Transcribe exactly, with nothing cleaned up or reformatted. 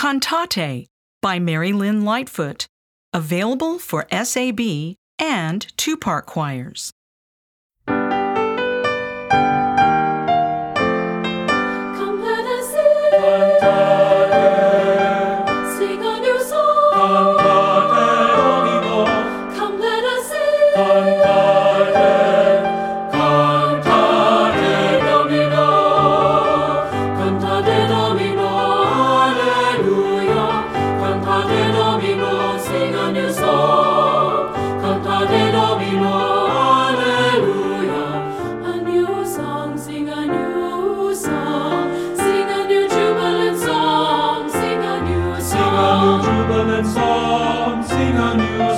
Cantate by Mary Lynn Lightfoot, available for S A B and two-part choirs. Come let us sing. Cantate. Sing a new song. Cantate Domino. Come let us sing. Cantate. Cantate Domino. Cantate Domino. Alleluia. Cantate Domino. Sing a new song. Cantate Domino. Alleluia. A new song. Sing a new song. Sing a new jubilant song. Sing a new Sing a new song. jubilant song, sing a new